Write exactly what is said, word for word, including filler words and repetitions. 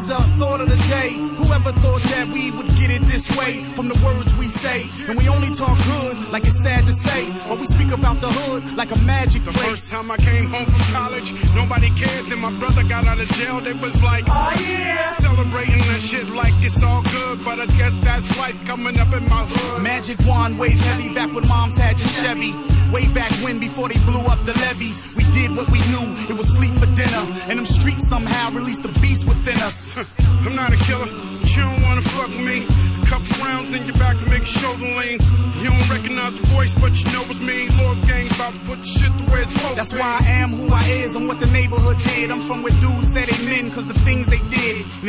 the thought of the day. Whoever thought that we would get it this way from the words we say? And we only talk good, like it's sad to say, but we speak about the hood like a magic place. The first time I came home from college, nobody cared. Then my brother got out of jail, they was like, oh yeah, celebrating that shit like it's all good. But I guess that's life coming up in my hood. Magic wand wave heavy, back when moms had your Chevy. Way back when, before they blew up the levees, we did what we knew, it was sleep for dinner. And them streets somehow released the beast within us. I'm not a killer, but you don't wanna fuck with me. A couple rounds in your back to make your shoulder lean. You don't recognize the voice, but you know it's me. Lord Gang about to put the shit to where it's supposed That's to be. That's why I am who I is and what the neighborhood did. I'm from where dudes say they men cause the things they did.